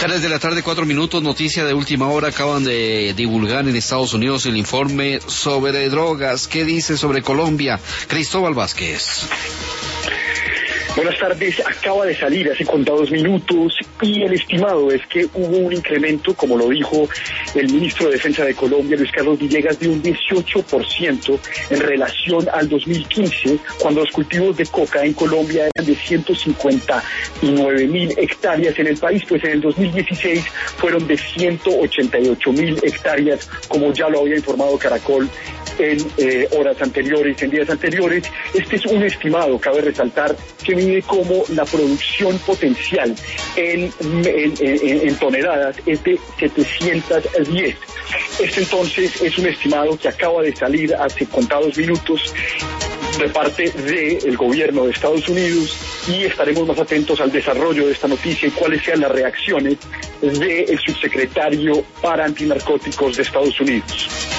3 de la tarde, 4 minutos, noticia de última hora. Acaban de divulgar en Estados Unidos el informe sobre drogas. ¿Qué dice sobre Colombia? Cristóbal Vázquez. Buenas tardes, acaba de salir hace contados minutos y el estimado es que hubo un incremento, como lo dijo el ministro de Defensa de Colombia, Luis Carlos Villegas, de un 18% en relación al 2015, cuando los cultivos de coca en Colombia eran de 159.000 hectáreas en el país, pues en el 2016 fueron de 188.000 hectáreas, como ya lo había informado Caracol en horas anteriores, en días anteriores. Este es un estimado, cabe resaltar, que mide como la producción potencial en toneladas es de 710. Este entonces es un estimado que acaba de salir hace contados minutos de parte del gobierno de Estados Unidos y estaremos más atentos al desarrollo de esta noticia y cuáles sean las reacciones del subsecretario para antinarcóticos de Estados Unidos.